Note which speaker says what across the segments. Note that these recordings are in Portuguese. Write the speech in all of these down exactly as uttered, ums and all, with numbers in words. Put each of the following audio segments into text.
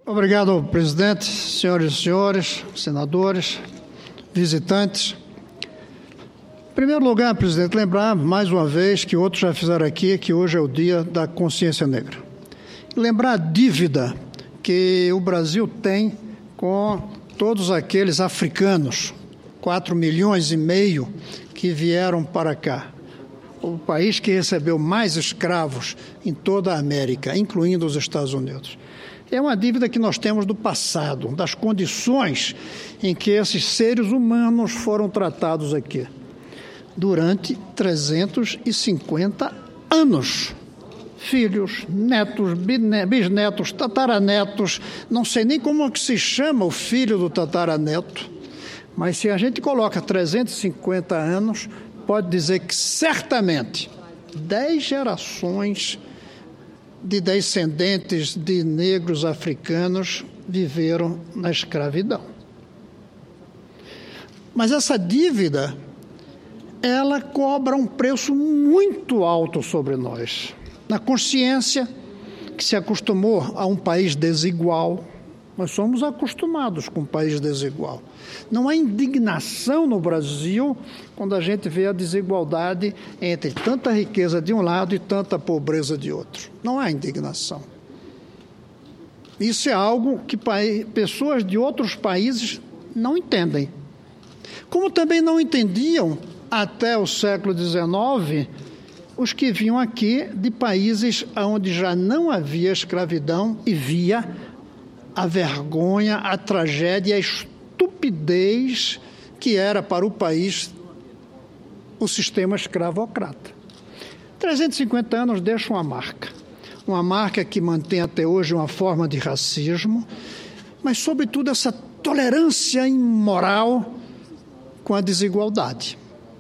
Speaker 1: Obrigado, presidente, senhoras e senhores, senadores, visitantes. Em primeiro lugar, presidente, lembrar mais uma vez que outros já fizeram aqui, que hoje é o dia da consciência negra. Lembrar a dívida que o Brasil tem com todos aqueles africanos, quatro milhões e meio que vieram para cá. O país que recebeu mais escravos em toda a América, incluindo os Estados Unidos. É uma dívida que nós temos do passado, das condições em que esses seres humanos foram tratados aqui, durante trezentos e cinquenta anos. Filhos, netos, bisnetos, tataranetos, não sei nem como é que se chama o filho do tataraneto, mas se a gente coloca trezentos e cinquenta anos, pode dizer que certamente dez gerações de descendentes de negros africanos viveram na escravidão. Mas essa dívida, ela cobra um preço muito alto sobre nós. Na consciência que se acostumou a um país desigual, nós somos acostumados com um país desigual. Não há indignação no Brasil quando a gente vê a desigualdade entre tanta riqueza de um lado e tanta pobreza de outro. Não há indignação. Isso é algo que pessoas de outros países não entendem. Como também não entendiam, até o século dezenove, os que vinham aqui de países onde já não havia escravidão e via a vergonha, a tragédia, a estupidez que era para o país o sistema escravocrata. trezentos e cinquenta anos deixam uma marca, uma marca que mantém até hoje uma forma de racismo, mas, sobretudo, essa tolerância imoral com a desigualdade.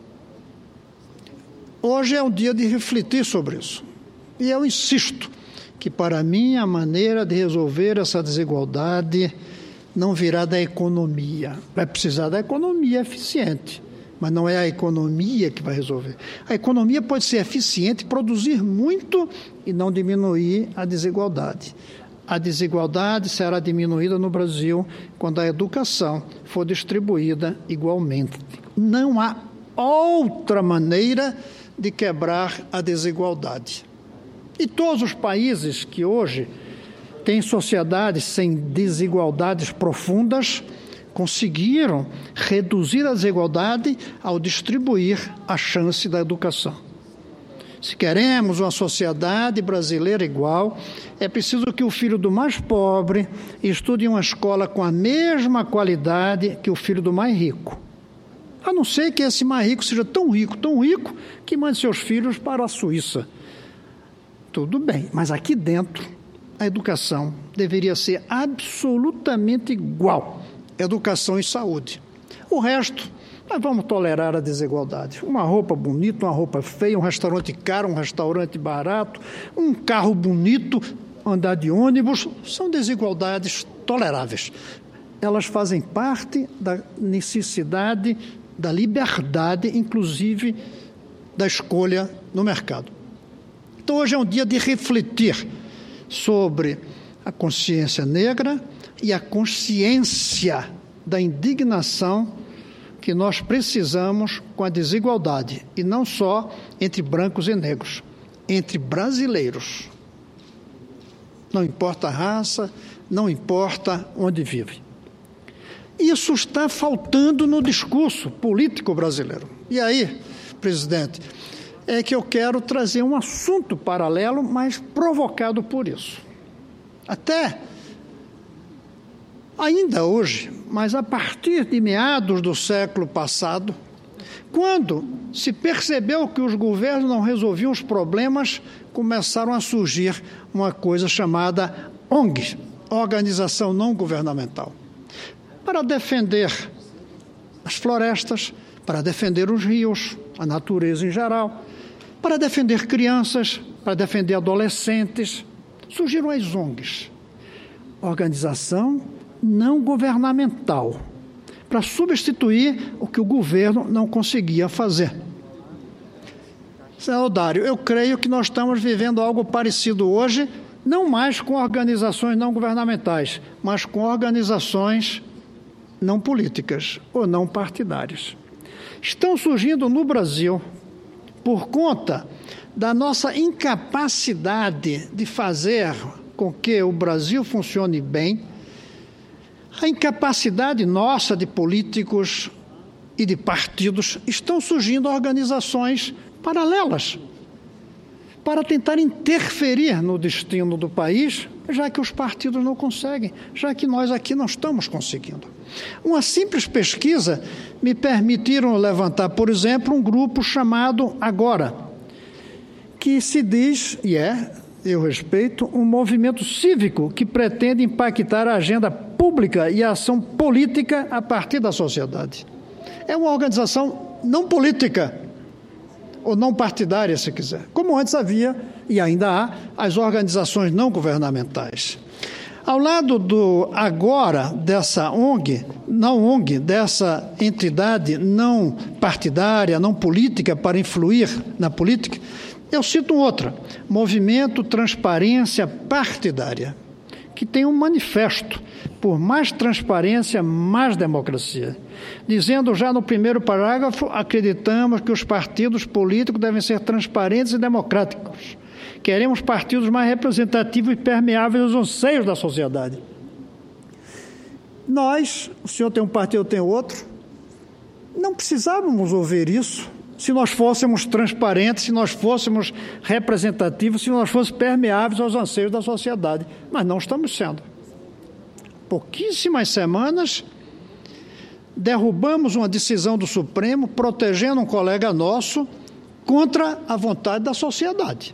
Speaker 1: Hoje é um dia de refletir sobre isso. E eu insisto que, para mim, a maneira de resolver essa desigualdade não virá da economia. Vai precisar da economia eficiente, mas não é a economia que vai resolver. A economia pode ser eficiente, produzir muito e não diminuir a desigualdade. A desigualdade será diminuída no Brasil quando a educação for distribuída igualmente. Não há outra maneira de quebrar a desigualdade. E todos os países que hoje têm sociedades sem desigualdades profundas conseguiram reduzir a desigualdade ao distribuir a chance da educação. Se queremos uma sociedade brasileira igual, é preciso que o filho do mais pobre estude em uma escola com a mesma qualidade que o filho do mais rico. A não ser que esse mais rico seja tão rico, tão rico, que mande seus filhos para a Suíça. Tudo bem, mas aqui dentro a educação deveria ser absolutamente igual. Educação e saúde. O resto, nós vamos tolerar a desigualdade. Uma roupa bonita, uma roupa feia, um restaurante caro, um restaurante barato, um carro bonito, andar de ônibus, são desigualdades toleráveis. Elas fazem parte da necessidade da liberdade, inclusive da escolha no mercado. Então, hoje é um dia de refletir sobre a consciência negra e a consciência da indignação que nós precisamos com a desigualdade, e não só entre brancos e negros, entre brasileiros. Não importa a raça, não importa onde vive. Isso está faltando no discurso político brasileiro. E aí, presidente, é que eu quero trazer um assunto paralelo, mas provocado por isso. Até ainda hoje, mas a partir de meados do século passado, quando se percebeu que os governos não resolviam os problemas, começaram a surgir uma coisa chamada O N G, Organização Não Governamental, para defender as florestas, para defender os rios, a natureza em geral, para defender crianças, para defender adolescentes. Surgiram as O N Gs, Organização Não Governamental, para substituir o que o governo não conseguia fazer. Senhor Dário, eu creio que nós estamos vivendo algo parecido hoje não mais com organizações não governamentais, mas com organizações não políticas ou não partidárias. Estão surgindo no Brasil, por conta da nossa incapacidade de fazer com que o Brasil funcione bem, a incapacidade nossa de políticos e de partidos, estão surgindo organizações paralelas para tentar interferir no destino do país, já que os partidos não conseguem, já que nós aqui não estamos conseguindo. Uma simples pesquisa me permitiram levantar, por exemplo, um grupo chamado Agora, que se diz, e é, eu respeito, um movimento cívico que pretende impactar a agenda pública e a ação política a partir da sociedade. É uma organização não política, ou não partidária, se quiser, como antes havia, e ainda há, as organizações não governamentais. Ao lado do agora, dessa O N G, não O N G, dessa entidade não partidária, não política, para influir na política, eu cito outra, Movimento Transparência Partidária, que tem um manifesto por mais transparência, mais democracia, dizendo já no primeiro parágrafo, acreditamos que os partidos políticos devem ser transparentes e democráticos. Queremos partidos mais representativos e permeáveis aos anseios da sociedade. Nós, o senhor tem um partido, eu tenho outro, não precisávamos ouvir isso se nós fôssemos transparentes, se nós fôssemos representativos, se nós fôssemos permeáveis aos anseios da sociedade. Mas não estamos sendo. Pouquíssimas semanas, derrubamos uma decisão do Supremo, protegendo um colega nosso contra a vontade da sociedade.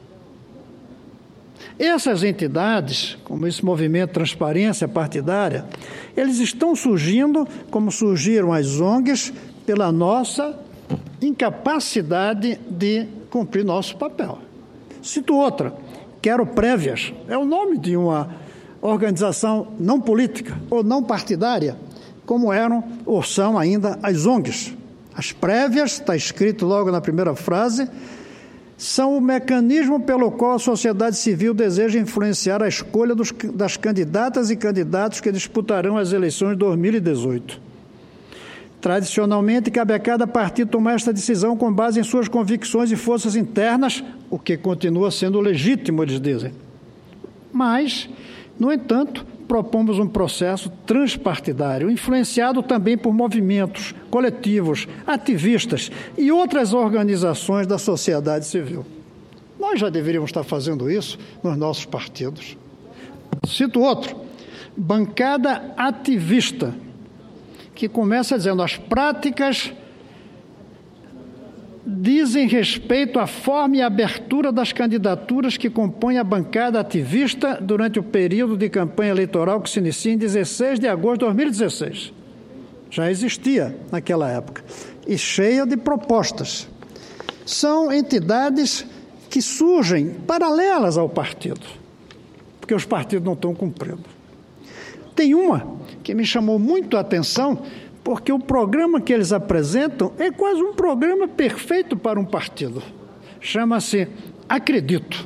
Speaker 1: Essas entidades, como esse movimento Transparência Partidária, eles estão surgindo, como surgiram as O N Gs, pela nossa incapacidade de cumprir nosso papel. Cito outra, Quero Prévias, é o nome de uma organização não política ou não partidária, como eram ou são ainda as O N Gs. As prévias, está escrito logo na primeira frase, são o mecanismo pelo qual a sociedade civil deseja influenciar a escolha dos, das candidatas e candidatos que disputarão as eleições de dois mil e dezoito. Tradicionalmente, cabe a cada partido tomar esta decisão com base em suas convicções e forças internas, o que continua sendo legítimo, eles dizem. Mas, no entanto, propomos um processo transpartidário, influenciado também por movimentos coletivos, ativistas e outras organizações da sociedade civil. Nós já deveríamos estar fazendo isso nos nossos partidos. Cito outro, Bancada Ativista, que começa dizendo: as práticas dizem respeito à forma e abertura das candidaturas que compõem a bancada ativista durante o período de campanha eleitoral que se inicia em dezesseis de agosto de dois mil e dezesseis. Já existia naquela época, e cheia de propostas. São entidades que surgem paralelas ao partido, porque os partidos não estão cumprindo. Tem uma que me chamou muito a atenção, porque o programa que eles apresentam é quase um programa perfeito para um partido. Chama-se Acredito.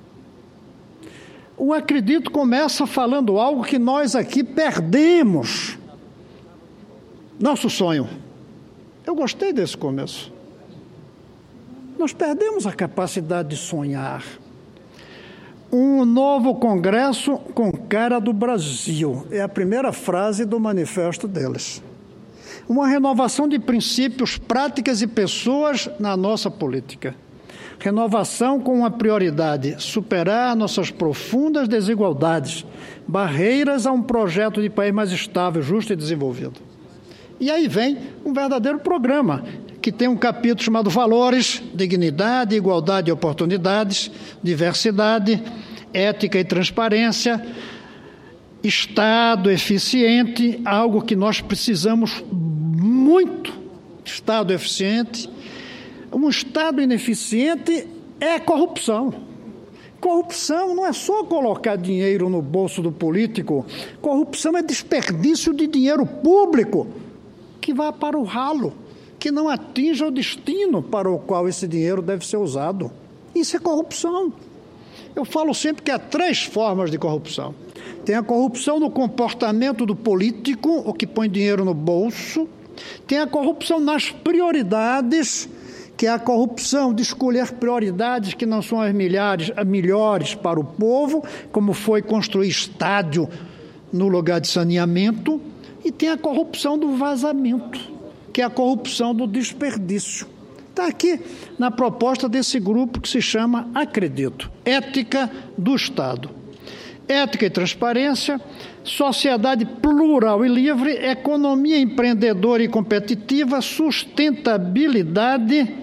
Speaker 1: O Acredito começa falando algo que nós aqui perdemos. Nosso sonho. Eu gostei desse começo. Nós perdemos a capacidade de sonhar. Um novo Congresso com cara do Brasil. É a primeira frase do manifesto deles. Uma renovação de princípios, práticas e pessoas na nossa política. Renovação com uma prioridade: superar nossas profundas desigualdades, barreiras a um projeto de país mais estável, justo e desenvolvido. E aí vem um verdadeiro programa, que tem um capítulo chamado Valores, Dignidade, Igualdade e Oportunidades, Diversidade, Ética e Transparência, Estado eficiente, algo que nós precisamos muito, Estado eficiente. Um Estado ineficiente é corrupção. Corrupção não é só colocar dinheiro no bolso do político, corrupção é desperdício de dinheiro público que vá para o ralo, que não atinja o destino para o qual esse dinheiro deve ser usado. Isso é corrupção. Eu falo sempre que há três formas de corrupção. Tem a corrupção no comportamento do político, o que põe dinheiro no bolso. Tem a corrupção nas prioridades, que é a corrupção de escolher prioridades que não são as milhares, as melhores para o povo, como foi construir estádio no lugar de saneamento. E tem a corrupção do vazamento, que é a corrupção do desperdício. Está aqui na proposta desse grupo que se chama Acredito, Ética do Estado. Ética e transparência, sociedade plural e livre, economia empreendedora e competitiva, sustentabilidade.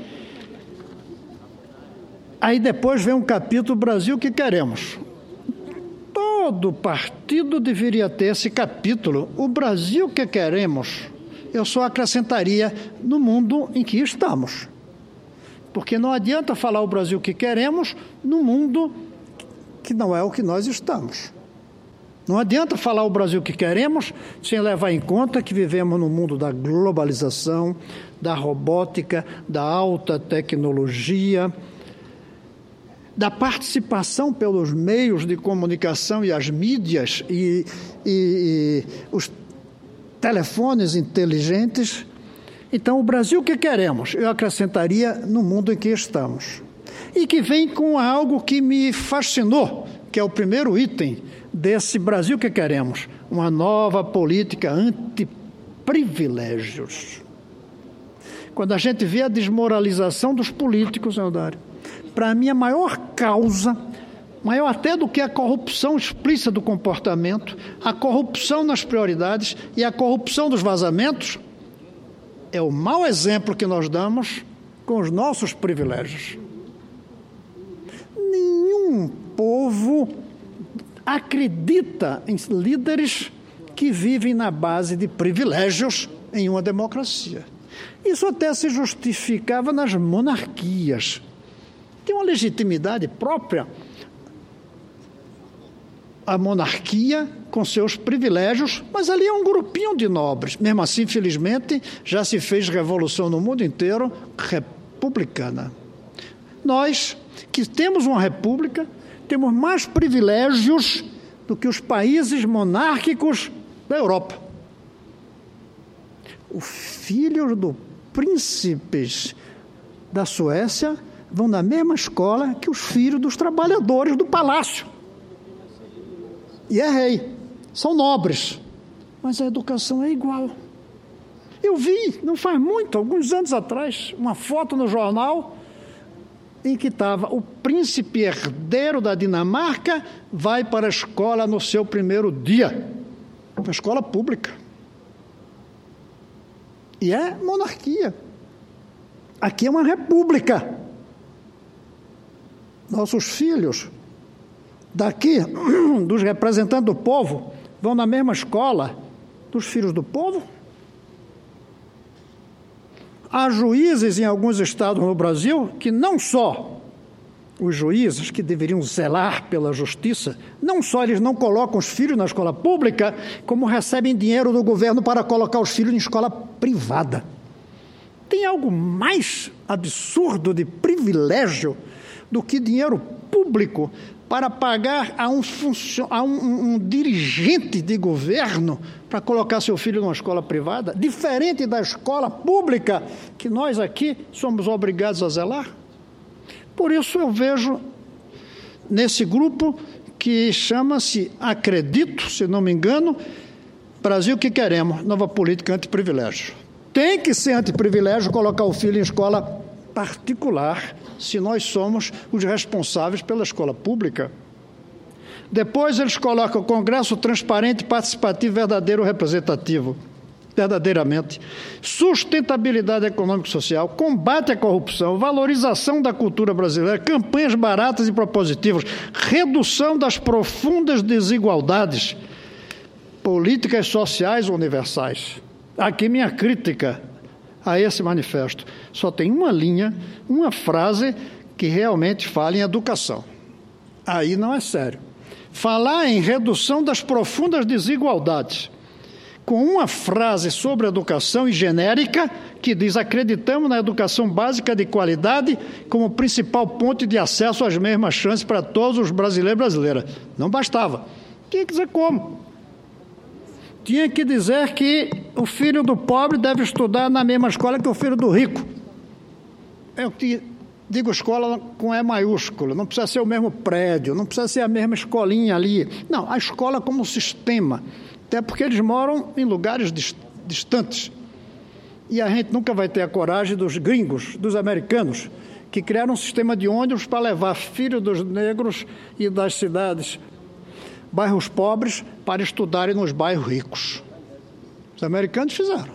Speaker 1: Aí depois vem um capítulo Brasil que queremos. Todo partido deveria ter esse capítulo, o Brasil que queremos. Eu só acrescentaria no mundo em que estamos. Porque não adianta falar o Brasil que queremos no mundo que não é o que nós estamos. Não adianta falar o Brasil que queremos sem levar em conta que vivemos no mundo da globalização, da robótica, da alta tecnologia, da participação pelos meios de comunicação e as mídias e, e, e os telefones inteligentes. Então, o Brasil que queremos, eu acrescentaria no mundo em que estamos. E que vem com algo que me fascinou, que é o primeiro item desse Brasil que queremos, uma nova política anti-privilégios. Quando a gente vê a desmoralização dos políticos, Eudário, para mim a maior causa, maior até do que a corrupção explícita do comportamento, a corrupção nas prioridades e a corrupção dos vazamentos, é o mau exemplo que nós damos com os nossos privilégios. Nenhum povo acredita em líderes que vivem na base de privilégios em uma democracia. Isso até se justificava nas monarquias. Tem uma legitimidade própria a monarquia com seus privilégios, mas ali é um grupinho de nobres. Mesmo assim, felizmente, já se fez revolução no mundo inteiro republicana. Nós, que temos uma república, temos mais privilégios do que os países monárquicos da Europa. Os filhos dos príncipes da Suécia vão na mesma escola que os filhos dos trabalhadores do palácio. E é rei. São nobres. Mas a educação é igual. Eu vi, não faz muito, alguns anos atrás, uma foto no jornal em que estava o príncipe herdeiro da Dinamarca vai para a escola no seu primeiro dia. Uma escola pública. E é monarquia. Aqui é uma república. Nossos filhos daqui, dos representantes do povo, vão na mesma escola dos filhos do povo? Há juízes em alguns estados no Brasil que não só os juízes que deveriam zelar pela justiça, não só eles não colocam os filhos na escola pública, como recebem dinheiro do governo para colocar os filhos em escola privada. Tem algo mais absurdo de privilégio do que dinheiro público para pagar a um, funcio- a um, um, um dirigente de governo para colocar seu filho numa escola privada, diferente da escola pública que nós aqui somos obrigados a zelar? Por isso eu vejo nesse grupo que chama-se Acredito, se não me engano, Brasil que queremos, nova política anti-privilégio. Tem que ser anti-privilégio colocar o filho em escola particular, se nós somos os responsáveis pela escola pública. Depois eles colocam o Congresso transparente, participativo, verdadeiro, representativo. Verdadeiramente. Sustentabilidade econômica e social, combate à corrupção, valorização da cultura brasileira, campanhas baratas e propositivas, redução das profundas desigualdades, políticas sociais universais. Aqui minha crítica a esse manifesto. Só tem uma linha, uma frase que realmente fala em educação. Aí não é sério. Falar em redução das profundas desigualdades, com uma frase sobre educação e genérica que diz: acreditamos na educação básica de qualidade como principal ponto de acesso às mesmas chances para todos os brasileiros e brasileiras. Não bastava. Tinha que dizer como. Tinha que dizer que o filho do pobre deve estudar na mesma escola que o filho do rico. Eu digo escola com E maiúsculo, não precisa ser o mesmo prédio, não precisa ser a mesma escolinha ali. Não, a escola como sistema. Até porque eles moram em lugares distantes. E a gente nunca vai ter a coragem dos gringos, dos americanos, que criaram um sistema de ônibus para levar filhos dos negros e das cidades, bairros pobres, para estudarem nos bairros ricos. Os americanos fizeram.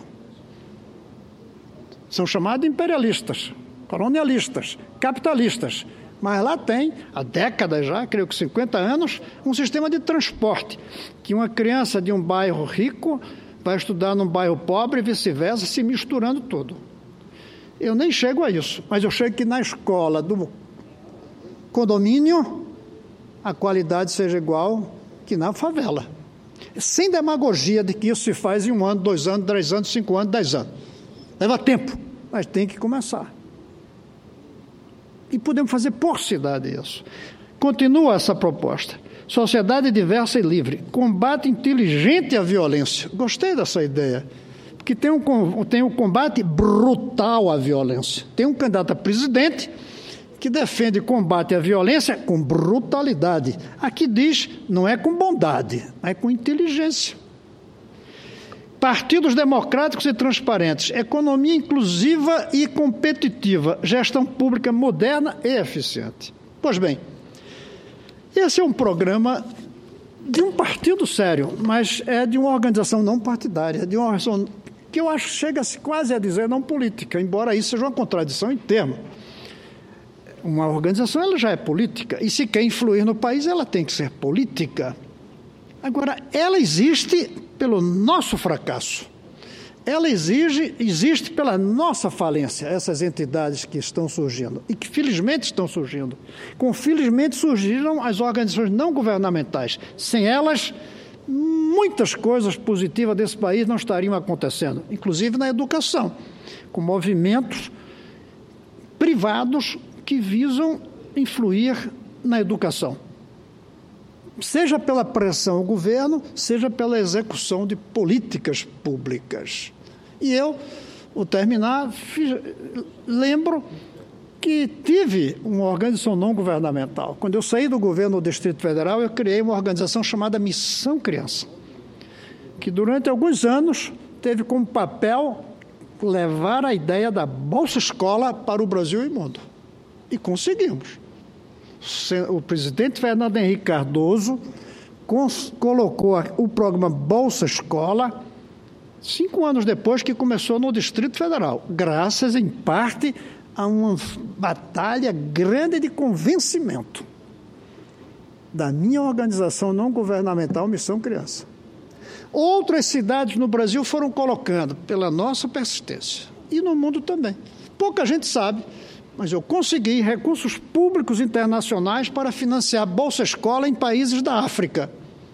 Speaker 1: São chamados de imperialistas, colonialistas, capitalistas. Mas lá tem, há décadas já, creio que cinquenta anos, um sistema de transporte, que uma criança de um bairro rico vai estudar num bairro pobre e vice-versa, se misturando tudo. Eu nem chego a isso, mas eu chego que na escola do condomínio a qualidade seja igual que na favela. Sem demagogia de que isso se faz em um ano, dois anos, três anos, cinco anos, dez anos. Leva tempo, mas tem que começar. E podemos fazer por cidade isso. Continua essa proposta. Sociedade diversa e livre. Combate inteligente à violência. Gostei dessa ideia. Porque tem um, tem um combate brutal à violência. Tem um candidato a presidente que defende combate à violência com brutalidade. Aqui diz, não é com bondade, é com inteligência. Partidos democráticos e transparentes, economia inclusiva e competitiva, gestão pública moderna e eficiente. Pois bem, esse é um programa de um partido sério, mas é de uma organização não partidária, de uma organização que eu acho que chega-se quase a dizer não política, embora isso seja uma contradição em termos. Uma organização ela já é política, e se quer influir no país, ela tem que ser política. Agora, ela existe pelo nosso fracasso. Ela exige, existe pela nossa falência, essas entidades que estão surgindo, e que felizmente estão surgindo. Com felizmente surgiram as organizações não governamentais. Sem elas, muitas coisas positivas desse país não estariam acontecendo, inclusive na educação, com movimentos privados que visam influir na educação. Seja pela pressão ao governo, seja pela execução de políticas públicas. E eu, ao terminar, fiz, lembro que tive uma organização não governamental. Quando eu saí do governo do Distrito Federal, eu criei uma organização chamada Missão Criança, que durante alguns anos teve como papel levar a ideia da Bolsa Escola para o Brasil e o mundo. E conseguimos. O presidente Fernando Henrique Cardoso colocou o programa Bolsa Escola cinco anos depois que começou no Distrito Federal, graças, em parte, a uma batalha grande de convencimento da minha organização não governamental Missão Criança. Outras cidades no Brasil foram colocando pela nossa persistência, e no mundo também. Pouca gente sabe, mas eu consegui recursos públicos internacionais para financiar Bolsa Escola em países da África.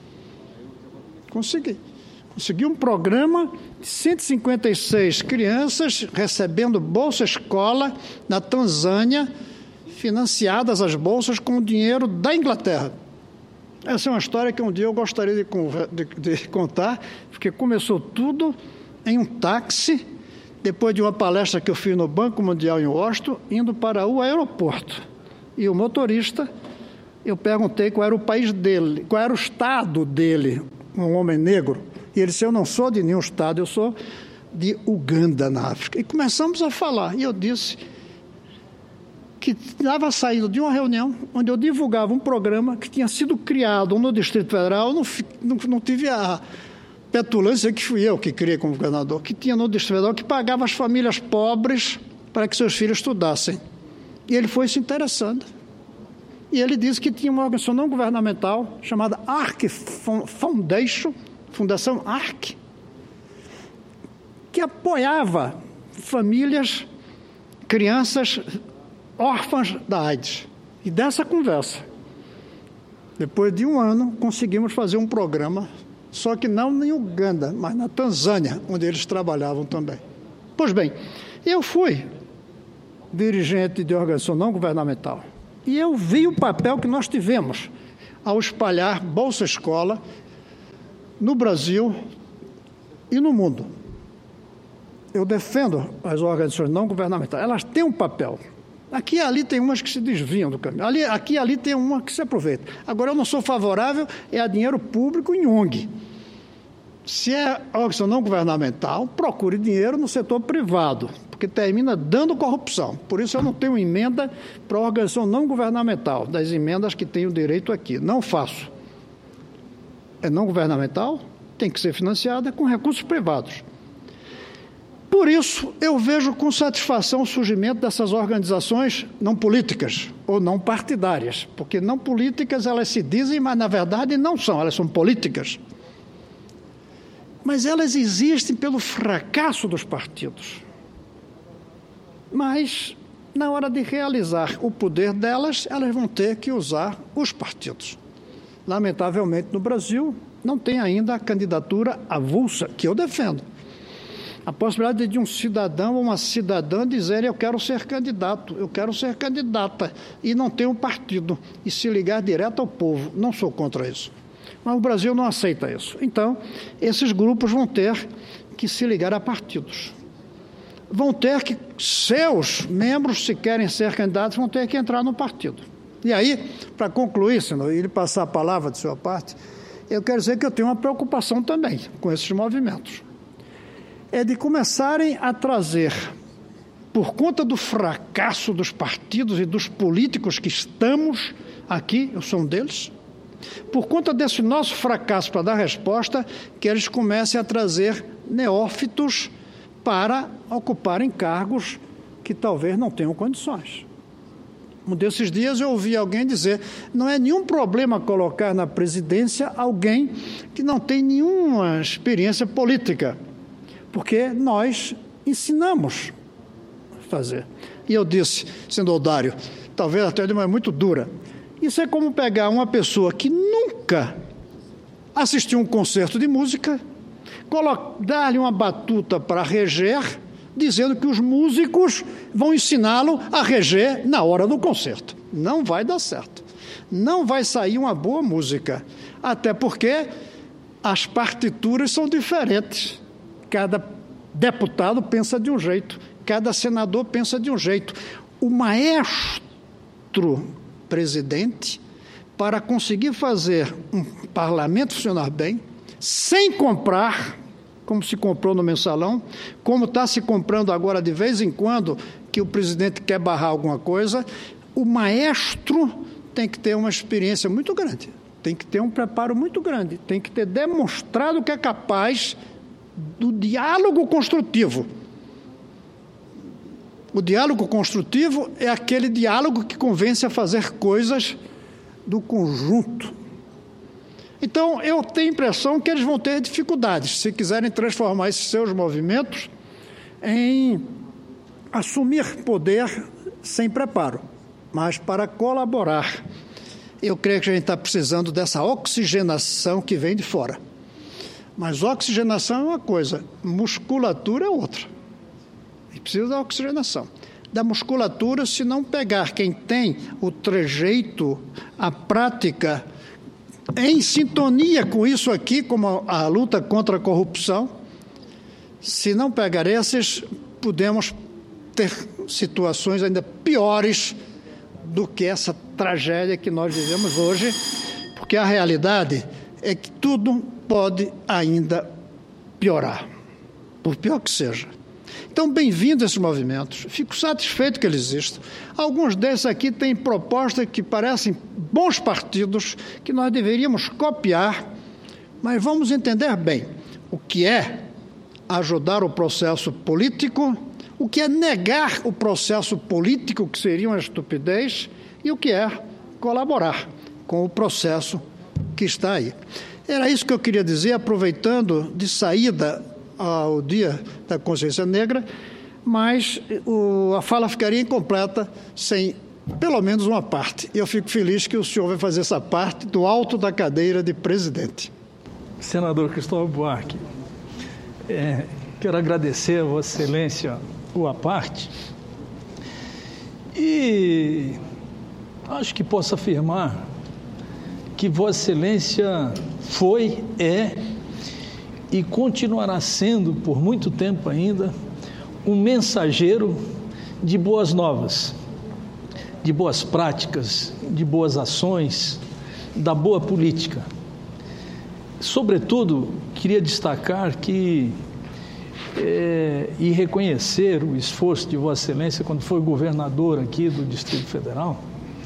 Speaker 1: Consegui. Consegui um programa de cento e cinquenta e seis crianças recebendo Bolsa Escola na Tanzânia, financiadas as bolsas com o dinheiro da Inglaterra. Essa é uma história que um dia eu gostaria de, de, de contar, porque começou tudo em um táxi, depois de uma palestra que eu fiz no Banco Mundial em Washington, indo para o aeroporto. E o motorista, eu perguntei qual era o país dele, qual era o estado dele, um homem negro. E ele disse, eu não sou de nenhum estado, eu sou de Uganda, na África. E começamos a falar. E eu disse que estava saindo de uma reunião onde eu divulgava um programa que tinha sido criado no Distrito Federal. Eu não, não, não tive a petulância que fui eu que criei como governador, que tinha no Distrito Federal, que pagava as famílias pobres para que seus filhos estudassem. E ele foi se interessando. E ele disse que tinha uma organização não governamental chamada A R C Foundation, Fundação A R C, que apoiava famílias, crianças órfãs da AIDS. E dessa conversa, depois de um ano, conseguimos fazer um programa só que não em Uganda, mas na Tanzânia, onde eles trabalhavam também. Pois bem, eu fui dirigente de organização não governamental e eu vi o papel que nós tivemos ao espalhar Bolsa Escola no Brasil e no mundo. Eu defendo as organizações não governamentais, elas têm um papel. Aqui e ali tem umas que se desviam do caminho, ali, aqui e ali tem uma que se aproveita. Agora, eu não sou favorável é a dinheiro público em O N G. Se é organização não governamental, procure dinheiro no setor privado, porque termina dando corrupção. Por isso eu não tenho emenda para a organização não governamental, das emendas que tenho direito aqui. Não faço. É não governamental, tem que ser financiada com recursos privados. Por isso, eu vejo com satisfação o surgimento dessas organizações não políticas ou não partidárias, porque não políticas elas se dizem, mas na verdade não são, elas são políticas. Mas elas existem pelo fracasso dos partidos. Mas, na hora de realizar o poder delas, elas vão ter que usar os partidos. Lamentavelmente, no Brasil, não tem ainda a candidatura avulsa, que eu defendo. A possibilidade de um cidadão ou uma cidadã dizerem eu quero ser candidato, eu quero ser candidata, e não ter um partido, e se ligar direto ao povo. Não sou contra isso. Mas o Brasil não aceita isso. Então, esses grupos vão ter que se ligar a partidos. Vão ter que, seus membros, se querem ser candidatos, vão ter que entrar no partido. E aí, para concluir, senhor, e passar a palavra de sua parte, eu quero dizer que eu tenho uma preocupação também com esses movimentos. É de começarem a trazer, por conta do fracasso dos partidos e dos políticos que estamos aqui, eu sou um deles, por conta desse nosso fracasso para dar resposta, que eles comecem a trazer neófitos para ocuparem cargos que talvez não tenham condições. Um desses dias eu ouvi alguém dizer, não é nenhum problema colocar na presidência alguém que não tem nenhuma experiência política, porque nós ensinamos a fazer. E eu disse, senador Dário, talvez até de uma muito dura, isso é como pegar uma pessoa que nunca assistiu um concerto de música, dar-lhe uma batuta para reger, dizendo que os músicos vão ensiná-lo a reger na hora do concerto. Não vai dar certo. Não vai sair uma boa música, até porque as partituras são diferentes. Cada deputado pensa de um jeito, cada senador pensa de um jeito. O maestro presidente, para conseguir fazer um parlamento funcionar bem, sem comprar, como se comprou no mensalão, como está se comprando agora de vez em quando, que o presidente quer barrar alguma coisa, o maestro tem que ter uma experiência muito grande, tem que ter um preparo muito grande, tem que ter demonstrado que é capaz do diálogo construtivo. O diálogo construtivo é aquele diálogo que convence a fazer coisas do conjunto. Então, eu tenho a impressão que eles vão ter dificuldades se quiserem transformar esses seus movimentos em assumir poder sem preparo, mas para colaborar. Eu creio que a gente está precisando dessa oxigenação que vem de fora. Mas oxigenação é uma coisa, musculatura é outra. E precisa da oxigenação. Da musculatura, se não pegar quem tem o trejeito, a prática, em sintonia com isso aqui, como a, a luta contra a corrupção, se não pegar esses, podemos ter situações ainda piores do que essa tragédia que nós vivemos hoje, porque a realidade é que tudo pode ainda piorar, por pior que seja. Então, bem-vindos esses movimentos, fico satisfeito que eles existam. Alguns desses aqui têm propostas que parecem bons partidos, que nós deveríamos copiar, mas vamos entender bem o que é ajudar o processo político, o que é negar o processo político, que seria uma estupidez, e o que é colaborar com o processo que está aí. Era isso que eu queria dizer, aproveitando de saída ao Dia da Consciência Negra, mas o, a fala ficaria incompleta sem pelo menos uma parte. E eu fico feliz que o senhor vai fazer essa parte do alto da cadeira de presidente.
Speaker 2: Senador Cristóvão Buarque, é, quero agradecer a Vossa Excelência o à parte e acho que posso afirmar que Vossa Excelência foi, é e continuará sendo por muito tempo ainda um mensageiro de boas novas, de boas práticas, de boas ações, da boa política. Sobretudo, queria destacar que é, e reconhecer o esforço de Vossa Excelência quando foi governador aqui do Distrito Federal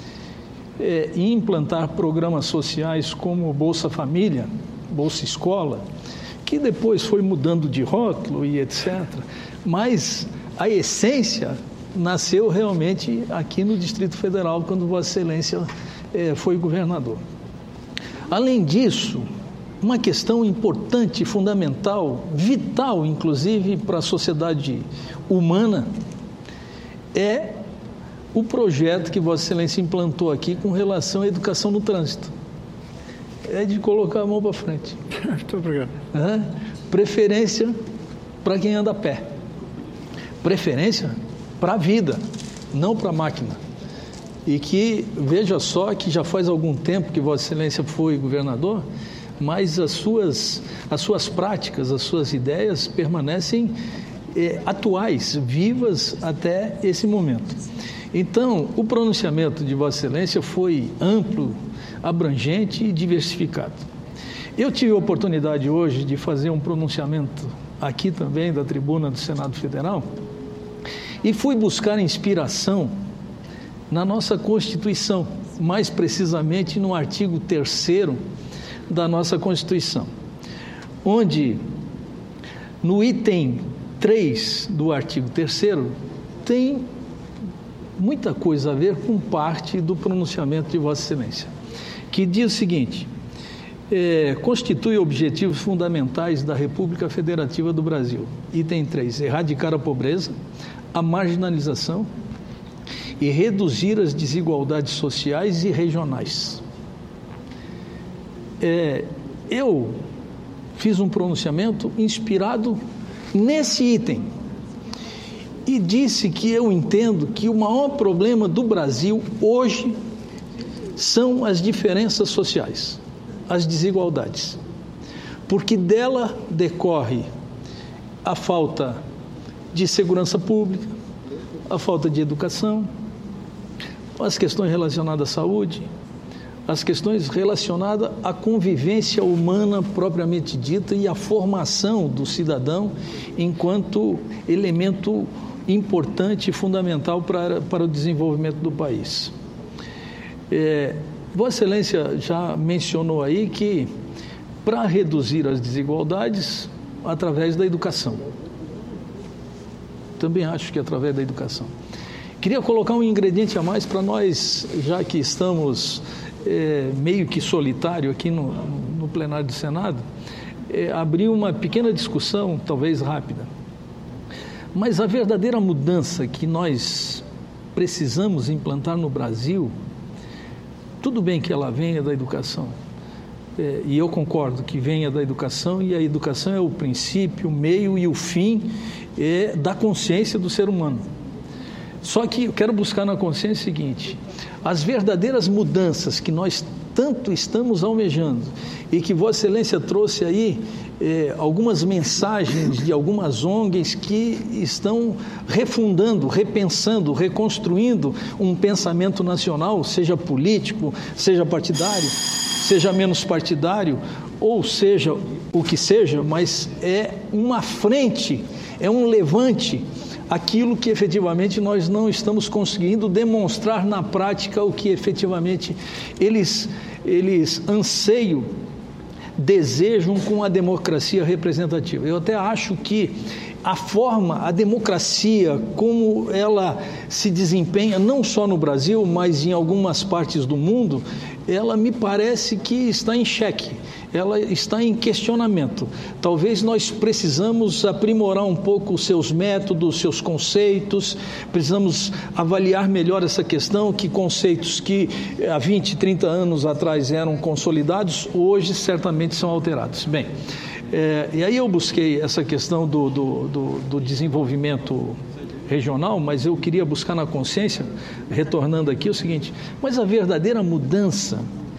Speaker 2: é, em implantar programas sociais como Bolsa Família, Bolsa Escola, que depois foi mudando de rótulo e etcétera. Mas a essência nasceu realmente aqui no Distrito Federal, quando Vossa Excelência é, foi governador. Além disso, uma questão importante, fundamental, vital, inclusive, para a sociedade humana, é o projeto que Vossa Excelência implantou aqui com relação à educação no trânsito. É de colocar a mão para frente.
Speaker 1: Muito obrigado.
Speaker 2: É? Preferência para quem anda a pé. Preferência para a vida, não para a máquina. E que, veja só, que já faz algum tempo que Vossa Excelência foi governador, mas as suas, as suas práticas, as suas ideias permanecem é, atuais, vivas até esse momento. Então, o pronunciamento de Vossa Excelência foi amplo, abrangente e diversificado. Eu tive a oportunidade hoje de fazer um pronunciamento aqui também da tribuna do Senado Federal e fui buscar inspiração na nossa Constituição, mais precisamente no artigo terceiro da nossa Constituição, onde no item três do artigo terceiro tem muita coisa a ver com parte do pronunciamento de Vossa Excelência, que diz o seguinte: é, constitui objetivos fundamentais da República Federativa do Brasil. Item três, erradicar a pobreza, a marginalização e reduzir as desigualdades sociais e regionais. É, eu fiz um pronunciamento inspirado nesse item e disse que eu entendo que o maior problema do Brasil hoje são as diferenças sociais, as desigualdades, porque dela decorre a falta de segurança pública, a falta de educação, as questões relacionadas à saúde, as questões relacionadas à convivência humana propriamente dita e à formação do cidadão enquanto elemento importante e fundamental para, para o desenvolvimento do país. É, Vossa Excelência já mencionou aí que para reduzir as desigualdades através da educação. Também acho que através da educação. Queria colocar um ingrediente a mais para nós, já que estamos é, meio que solitário aqui no, no plenário do Senado, é, abrir uma pequena discussão, talvez rápida. Mas a verdadeira mudança que nós precisamos implantar no Brasil, tudo bem que ela venha da educação, é, e eu concordo que venha da educação, e a educação é o princípio, o meio e o fim é, da consciência do ser humano. Só que eu quero buscar na consciência o seguinte: as verdadeiras mudanças que nós tanto estamos almejando e que Vossa Excelência trouxe aí eh, algumas mensagens de algumas O N Gs que estão refundando, repensando, reconstruindo um pensamento nacional, seja político, seja partidário, seja menos partidário, ou seja o que seja, mas é uma frente, é um levante, aquilo que efetivamente nós não estamos conseguindo demonstrar na prática, o que efetivamente eles, eles anseiam, desejam com a democracia representativa. Eu até acho que a forma, a democracia, como ela se desempenha, não só no Brasil, mas em algumas partes do mundo, ela me parece que está em xeque. ela está em questionamento. Talvez nós precisamos aprimorar um pouco os seus métodos, seus conceitos, precisamos avaliar melhor essa questão, que conceitos que há vinte, trinta anos atrás eram consolidados, hoje certamente são alterados. Bem, é, e aí eu busquei essa questão do, do, do, do desenvolvimento regional, mas eu queria buscar na consciência, retornando aqui, o seguinte: mas a verdadeira mudança,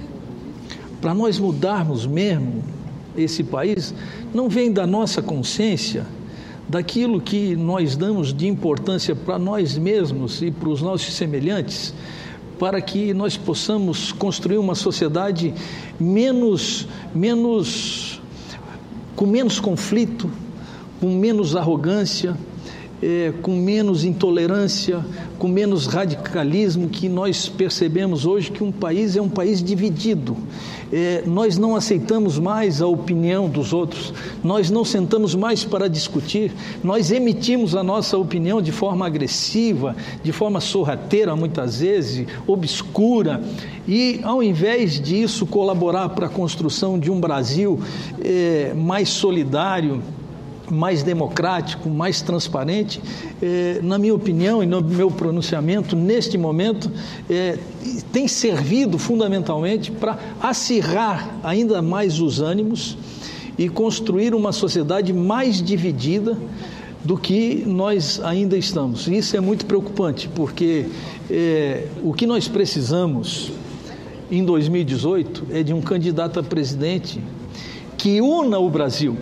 Speaker 2: para nós mudarmos mesmo esse país, não vem da nossa consciência, daquilo que nós damos de importância para nós mesmos e para os nossos semelhantes, para que nós possamos construir uma sociedade menos, menos, com menos conflito, com menos arrogância, É, com menos intolerância, com menos radicalismo, que nós percebemos hoje que um país é um país dividido. É, nós não aceitamos mais a opinião dos outros, nós não sentamos mais para discutir, nós emitimos a nossa opinião de forma agressiva, de forma sorrateira muitas vezes, obscura, e ao invés disso colaborar para a construção de um Brasil é, mais solidário, mais democrático, mais transparente, eh, na minha opinião e no meu pronunciamento, neste momento, eh, tem servido fundamentalmente para acirrar ainda mais os ânimos e construir uma sociedade mais dividida do que nós ainda estamos. Isso é muito preocupante, porque eh, o que nós precisamos em dois mil e dezoito é de um candidato a presidente que una o Brasil,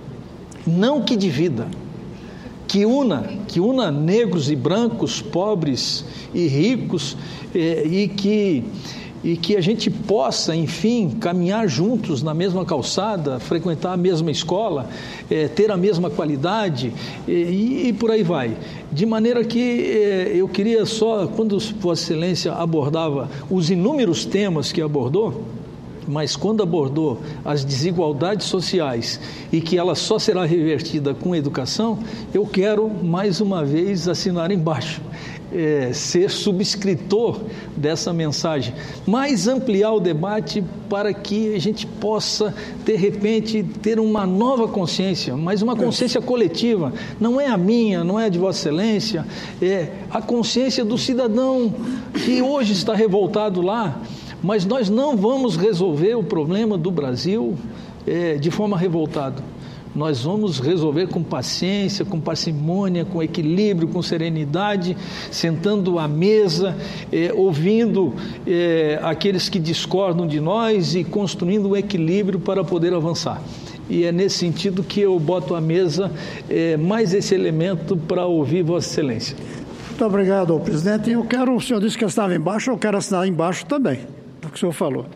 Speaker 2: não que divida, que una, que una negros e brancos, pobres e ricos, eh, e, que, e que a gente possa, enfim, caminhar juntos na mesma calçada, frequentar a mesma escola, eh, ter a mesma qualidade, eh, e, e por aí vai. De maneira que eh, eu queria só, quando Vossa Excelência abordava os inúmeros temas que abordou, mas quando abordou as desigualdades sociais e que ela só será revertida com educação, eu quero mais uma vez assinar embaixo, é, ser subscritor dessa mensagem, mas ampliar o debate para que a gente possa, de repente, ter uma nova consciência, mas uma consciência coletiva, não é a minha, não é a de Vossa Excelência, é a consciência do cidadão que hoje está revoltado lá. Mas nós não vamos resolver o problema do Brasil é, de forma revoltada. Nós vamos resolver com paciência, com parcimônia, com equilíbrio, com serenidade, sentando à mesa, é, ouvindo é, aqueles que discordam de nós e construindo um equilíbrio para poder avançar. E é nesse sentido que eu boto à mesa é, mais esse elemento para ouvir Vossa Excelência.
Speaker 1: Muito obrigado, presidente. Eu quero, o senhor disse que eu estava embaixo, eu quero assinar embaixo também, do que o senhor falou.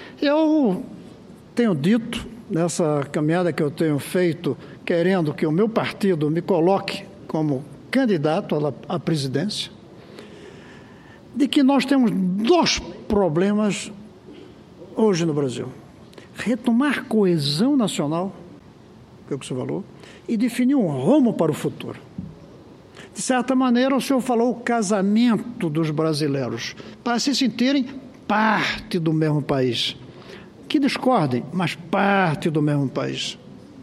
Speaker 1: Eu tenho dito, nessa caminhada que eu tenho feito, querendo que o meu partido me coloque como candidato à presidência, de que nós temos dois problemas hoje no Brasil. Retomar coesão nacional, que é o que o senhor falou, e definir um rumo para o futuro. De certa maneira, o senhor falou o casamento dos brasileiros, para se sentirem parte do mesmo país. Que discordem, mas parte do mesmo país.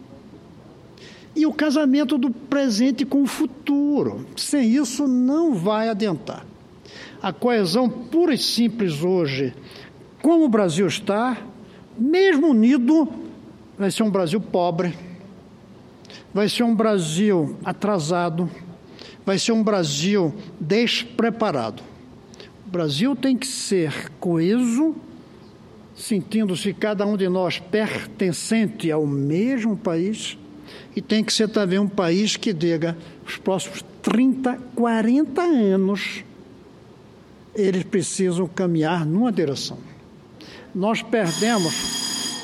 Speaker 1: E o casamento do presente com o futuro. Sem isso, não vai adiantar. A coesão pura e simples hoje, como o Brasil está, mesmo unido, vai ser um Brasil pobre, vai ser um Brasil atrasado, vai ser um Brasil despreparado. O Brasil tem que ser coeso, sentindo-se cada um de nós pertencente ao mesmo país, e tem que ser também um país que diga, os próximos trinta, quarenta anos, eles precisam caminhar numa direção. Nós perdemos,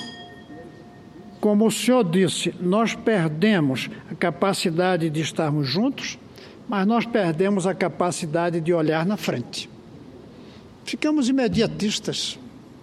Speaker 1: como o senhor disse, nós perdemos a capacidade de estarmos juntos, mas nós perdemos a capacidade de olhar na frente. Ficamos imediatistas.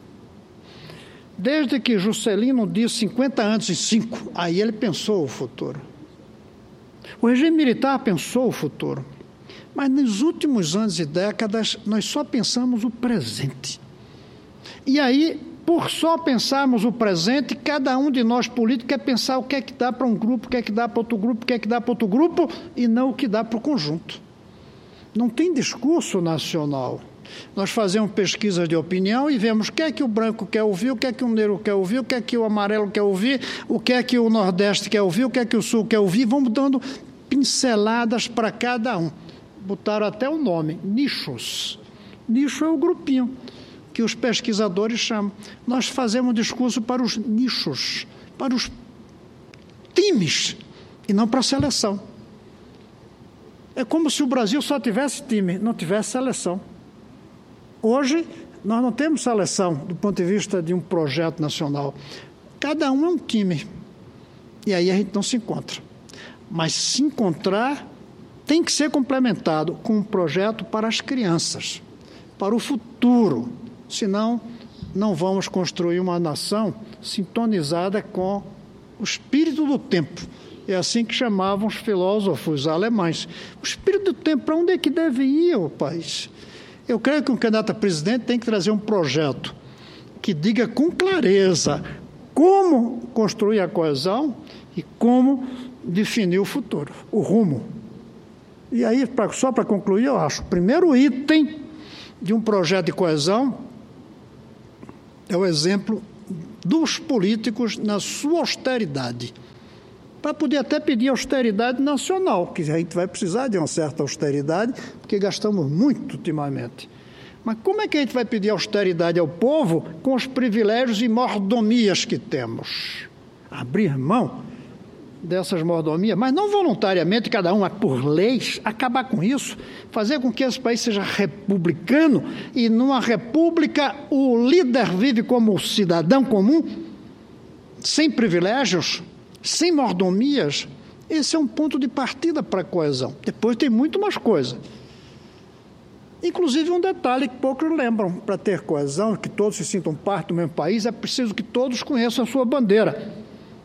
Speaker 1: Desde que Juscelino disse cinquenta anos em cinco, aí ele pensou o futuro. O regime militar pensou o futuro. Mas nos últimos anos e décadas, nós só pensamos o presente. E aí por só pensarmos o presente, cada um de nós políticos quer pensar o que é que dá para um grupo, o que é que dá para outro grupo, o que é que dá para outro grupo, e não o que dá para o conjunto. Não tem discurso nacional. Nós fazemos pesquisas de opinião e vemos o que é que o branco quer ouvir, o que é que o negro quer ouvir, o que é que o amarelo quer ouvir, o que é que o Nordeste quer ouvir, o que é que o Sul quer ouvir. Vamos dando pinceladas para cada um. Botaram até o nome, nichos. Nicho é o grupinho que os pesquisadores chamam. Nós fazemos discurso para os nichos, para os times, e não para a seleção. É como se o Brasil só tivesse time, não tivesse seleção. Hoje, nós não temos seleção do ponto de vista de um projeto nacional. Cada um é um time. E aí a gente não se encontra. Mas se encontrar, tem que ser complementado com um projeto para as crianças, para o futuro. Senão, não vamos construir uma nação sintonizada com o espírito do tempo. É assim que chamavam os filósofos alemães. O espírito do tempo, para onde é que deve ir o país? Eu creio que um candidato a presidente tem que trazer um projeto que diga com clareza como construir a coesão e como definir o futuro, o rumo. E aí, pra, só para concluir, eu acho, o primeiro item de um projeto de coesão é o exemplo dos políticos na sua austeridade. Para poder até pedir austeridade nacional, que a gente vai precisar de uma certa austeridade, porque gastamos muito ultimamente. Mas como é que a gente vai pedir austeridade ao povo com os privilégios e mordomias que temos? Abrir mão dessas mordomias, mas não voluntariamente, cada um, por leis, acabar com isso, fazer com que esse país seja republicano, e numa república o líder vive como cidadão comum, sem privilégios, sem mordomias. Esse é um ponto de partida para a coesão. Depois tem muito mais coisa. Inclusive um detalhe que poucos lembram: para ter coesão, que todos se sintam parte do mesmo país, é preciso que todos conheçam a sua bandeira.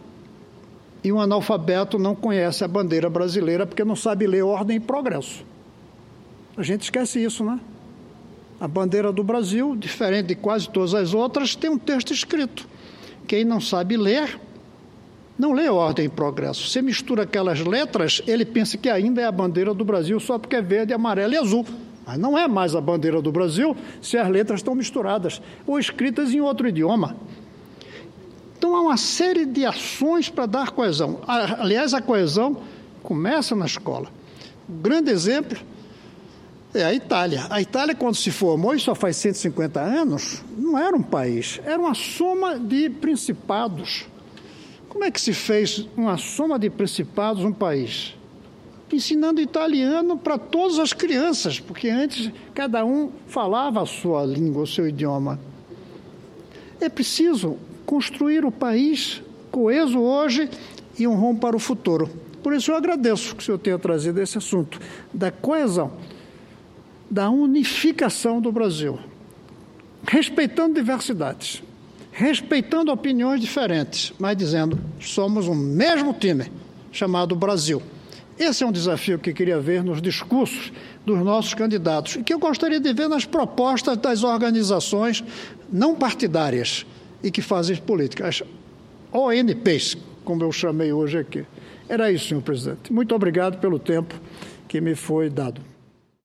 Speaker 1: E um analfabeto não conhece a bandeira brasileira porque não sabe ler ordem e progresso. A gente esquece isso, né? A bandeira do Brasil, diferente de quase todas as outras, tem um texto escrito. Quem não sabe ler, não lê ordem e progresso. Você mistura aquelas letras, ele pensa que ainda é a bandeira do Brasil só porque é verde, amarelo e azul. Mas não é mais a bandeira do Brasil se as letras estão misturadas ou escritas em outro idioma. Então, há uma série de ações para dar coesão. Aliás, a coesão começa na escola. Um grande exemplo é a Itália. A Itália, quando se formou, e só faz cento e cinquenta anos, não era um país, era uma soma de principados. Como é que se fez uma soma de principados um país? Ensinando italiano para todas as crianças, porque antes cada um falava a sua língua, o seu idioma. É preciso construir o país coeso hoje e um rumo para o futuro. Por isso eu agradeço que o senhor tenha trazido esse assunto da coesão, da unificação do Brasil, respeitando diversidades, respeitando opiniões diferentes, mas dizendo, somos um mesmo time, chamado Brasil. Esse é um desafio que eu queria ver nos discursos dos nossos candidatos e que eu gostaria de ver nas propostas das organizações não partidárias e que fazem política, as O N Ps, como eu chamei hoje aqui. Era isso, senhor presidente. Muito obrigado pelo tempo que me foi dado.